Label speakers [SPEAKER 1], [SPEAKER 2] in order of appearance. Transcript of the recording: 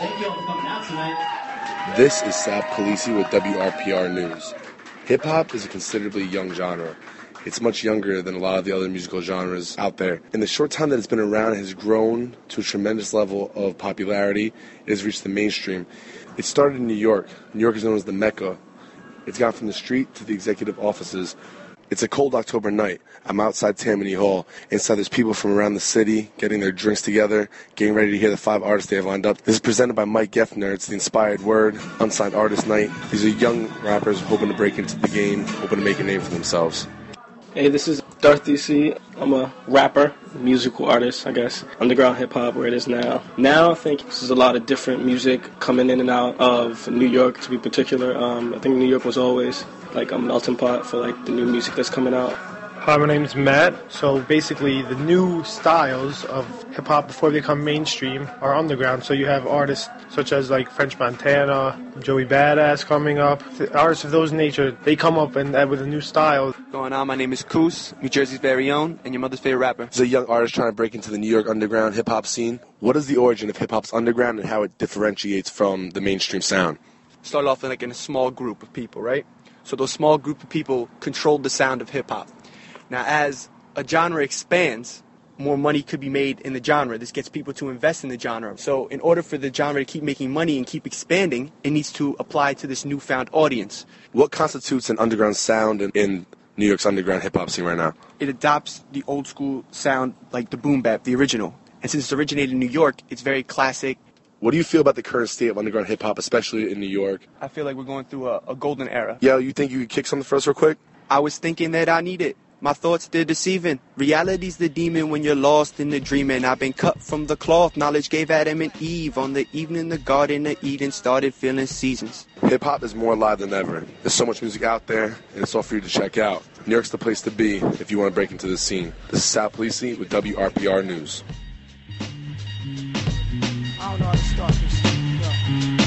[SPEAKER 1] Thank you all for coming out tonight.
[SPEAKER 2] This is Sab Khaleesi with WRPR News. Hip-hop is a considerably young genre. It's much younger than a lot of the other musical genres out there. In the short time that it's been around, it has grown to a tremendous level of popularity. It has reached the mainstream. It started in New York. New York is known as the Mecca. It's gone from the street to the executive offices. It's a cold October night. I'm outside Tammany Hall. Inside there's people from around the city getting their drinks together, getting ready to hear the 5 artists they have lined up. This is presented by Mike Geffner. It's the Inspired Word, Unsigned Artist Night. These are young rappers hoping to break into the game, hoping to make a name for themselves.
[SPEAKER 3] Hey, this is Darth C. I'm a rapper, musical artist, I guess. Underground hip-hop, where it is now. Now, I think there's a lot of different music coming in and out of New York, to be particular. I think New York was always like a melting pot for like the new music that's coming out.
[SPEAKER 4] Hi, my name's Matt. So basically, the new styles of hip-hop before they become mainstream are underground. So you have artists such as like French Montana, Joey Badass coming up. The artists of those nature, they come up and with a new style.
[SPEAKER 5] Going on, my name is Koos, New Jersey's very own, and your mother's favorite rapper.
[SPEAKER 2] As a young artist trying to break into the New York underground hip-hop scene, what is the origin of hip-hop's underground and how it differentiates from the mainstream sound?
[SPEAKER 5] Started off in a small group of people, right? So those small group of people controlled the sound of hip-hop. Now, as a genre expands, more money could be made in the genre. This gets people to invest in the genre. So in order for the genre to keep making money and keep expanding, it needs to apply to this newfound audience.
[SPEAKER 2] What constitutes an underground sound in New York's underground hip-hop scene right now?
[SPEAKER 5] It adopts the old school sound like the boom bap, the original. And since it originated in New York, it's very classic.
[SPEAKER 2] What do you feel about the current state of underground hip-hop, especially in New York?
[SPEAKER 5] I feel like we're going through a golden era.
[SPEAKER 2] Yeah, you think you could kick something for us real quick?
[SPEAKER 5] I was thinking that I need it. My thoughts, they're deceiving. Reality's the demon when you're lost in the dreaming. I've been cut from the cloth. Knowledge gave Adam and Eve. On the evening the Garden of Eden started filling seasons.
[SPEAKER 2] Hip-hop is more alive than ever. There's so much music out there, and it's all for you to check out. New York's the place to be if you want to break into this scene. This is Sab Khaleesi with WRPR News.
[SPEAKER 6] I don't know how to start this.